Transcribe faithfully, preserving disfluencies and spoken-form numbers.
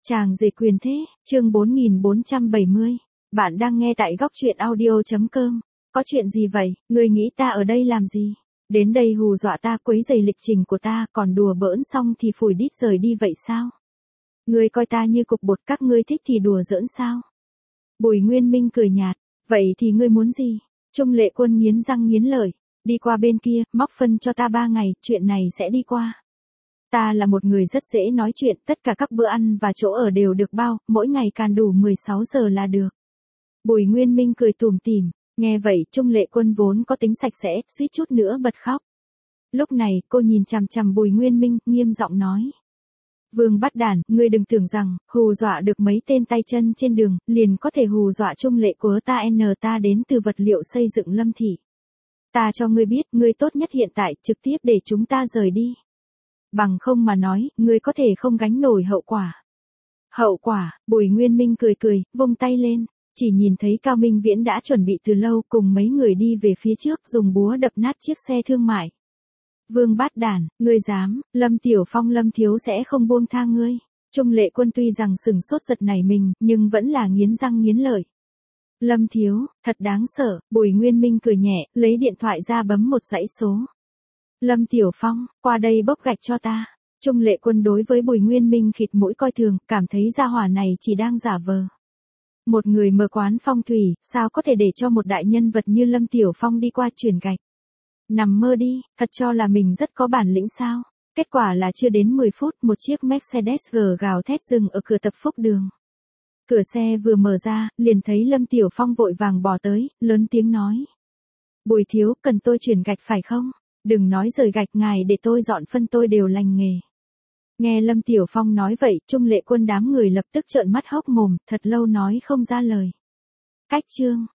Chàng rể quyền thế, chương bốn nghìn bốn trăm bảy mươi. Bạn đang nghe tại góc truyện audio chấm com. Có chuyện gì vậy, ngươi nghĩ ta ở đây làm gì? Đến đây hù dọa ta, quấy rầy lịch trình của ta, còn đùa bỡn xong thì phủi đít rời đi vậy sao? Ngươi coi ta như cục bột, các ngươi thích thì đùa giỡn sao? Bùi Nguyên Minh cười nhạt, vậy thì ngươi muốn gì? Trung Lệ Quân nghiến răng nghiến lợi, đi qua bên kia, móc phân cho ta ba ngày, chuyện này sẽ đi qua. Ta là một người rất dễ nói chuyện, tất cả các bữa ăn và chỗ ở đều được bao, mỗi ngày càn đủ mười sáu giờ là được. Bùi Nguyên Minh cười tủm tỉm, nghe vậy Trung Lệ Quân vốn có tính sạch sẽ, suýt chút nữa bật khóc. Lúc này cô nhìn chằm chằm Bùi Nguyên Minh, nghiêm giọng nói. Vương Bát Đản, ngươi đừng tưởng rằng, hù dọa được mấy tên tay chân trên đường, liền có thể hù dọa Trung Lệ của ta n ta đến từ vật liệu xây dựng Lâm Thị. Ta cho ngươi biết, ngươi tốt nhất hiện tại trực tiếp để chúng ta rời đi. Bằng không mà nói, ngươi có thể không gánh nổi hậu quả. Hậu quả, Bùi Nguyên Minh cười cười, vung tay lên, chỉ nhìn thấy Cao Minh Viễn đã chuẩn bị từ lâu cùng mấy người đi về phía trước dùng búa đập nát chiếc xe thương mại. Vương Bát Đản, ngươi dám, Lâm Tiểu Phong Lâm Thiếu sẽ không buông tha ngươi. Trung Lệ Quân tuy rằng sừng sốt giật nảy mình, nhưng vẫn là nghiến răng nghiến lợi. Lâm Thiếu, thật đáng sợ, Bùi Nguyên Minh cười nhẹ, lấy điện thoại ra bấm một dãy số. Lâm Tiểu Phong, qua đây bốc gạch cho ta. Trung Lệ Quân đối với Bùi Nguyên Minh khịt mũi coi thường, cảm thấy gia hỏa này chỉ đang giả vờ. Một người mở quán phong thủy, sao có thể để cho một đại nhân vật như Lâm Tiểu Phong đi qua chuyển gạch. Nằm mơ đi, thật cho là mình rất có bản lĩnh sao. Kết quả là chưa đến mười phút, một chiếc Mercedes G gào thét dừng ở cửa tập phúc đường. Cửa xe vừa mở ra, liền thấy Lâm Tiểu Phong vội vàng bỏ tới, lớn tiếng nói. Bùi thiếu, cần tôi chuyển gạch phải không? Đừng nói rời gạch ngài để tôi dọn phân, tôi đều lành nghề. Nghe Lâm Tiểu Phong nói vậy, Trung Lệ Quân đám người lập tức trợn mắt hốc mồm, thật lâu nói không ra lời. Cách chương,